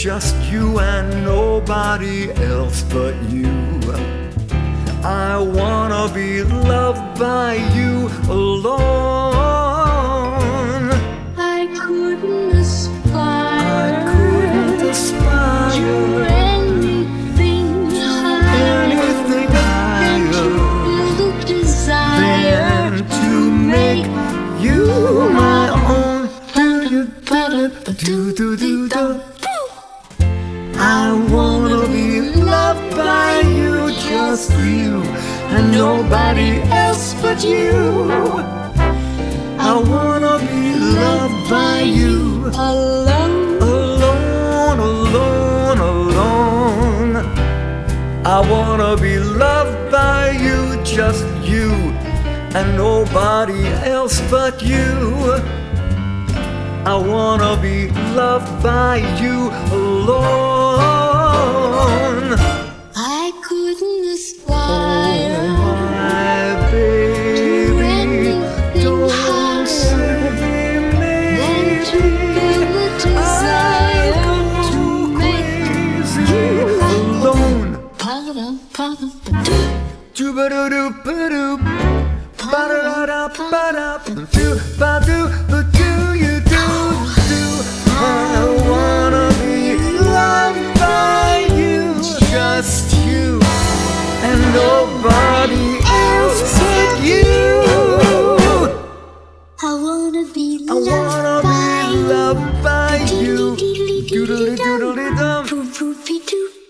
just you and nobody else but you. I wanna be loved by you alone. I couldn't aspire to anything higher than to feel desire than to make you my own. I wanna be loved by you, just you and nobody else but you. I wanna be loved by you alone. alone, alone, alone. I wanna be loved by you, just you and nobody else but you. I wanna be loved by you alone. I couldn't aspire My to baby, anything don't higher say than to maybe. feel the desire to make Crazy alone. Doo-ba-doo-doo-ba-doo. Ba-da-da-da-ba-da. You do. I wanna be loved by you, just you and nobody else but you. I wanna be I wanna be loved by you. loved by you. Doodly doodly dum. Doodly-doo.